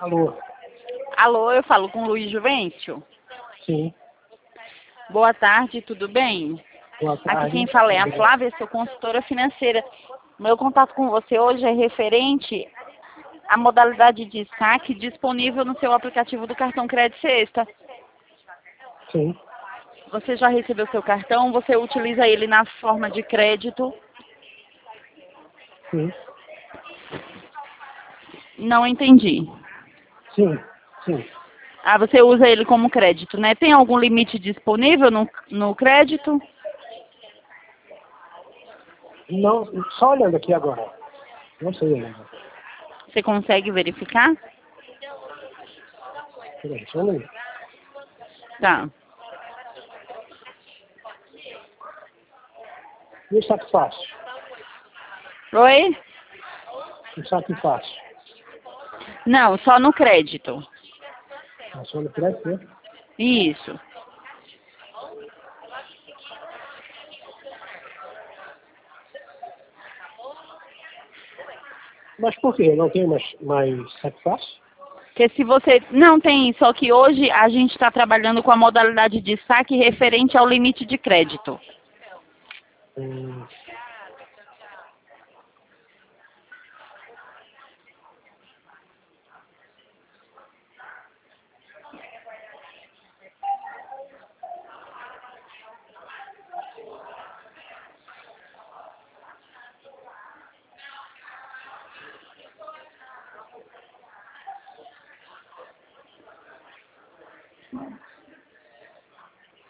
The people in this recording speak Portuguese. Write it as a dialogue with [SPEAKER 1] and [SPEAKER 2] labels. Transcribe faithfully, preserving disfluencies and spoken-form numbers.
[SPEAKER 1] Alô?
[SPEAKER 2] Alô, eu falo com o Luiz Juvencio.
[SPEAKER 1] Sim.
[SPEAKER 2] Boa tarde, tudo bem?
[SPEAKER 1] Boa tarde.
[SPEAKER 2] Aqui quem fala é a Flávia, sou consultora financeira. Meu contato com você hoje é referente à modalidade de saque disponível no seu aplicativo do cartão Crédito Sexta.
[SPEAKER 1] Sim.
[SPEAKER 2] Você já recebeu seu cartão? Você utiliza ele na forma de crédito?
[SPEAKER 1] Sim.
[SPEAKER 2] Não entendi.
[SPEAKER 1] Sim. Sim.
[SPEAKER 2] Ah, você usa ele como crédito, né? Tem algum limite disponível no, no crédito?
[SPEAKER 1] Não, só olhando aqui agora. Não sei ainda.
[SPEAKER 2] Você consegue verificar?
[SPEAKER 1] Peraí, só um minuto.
[SPEAKER 2] Tá.
[SPEAKER 1] E o saque fácil?
[SPEAKER 2] Oi?
[SPEAKER 1] O saque fácil?
[SPEAKER 2] Não, só no crédito.
[SPEAKER 1] Ah, só no crédito, né?
[SPEAKER 2] Isso.
[SPEAKER 1] Mas por quê? Não tem mais, mais saque fácil?
[SPEAKER 2] Porque se você... Não tem, só que hoje a gente está trabalhando com a modalidade de saque referente ao limite de crédito.
[SPEAKER 1] Hum,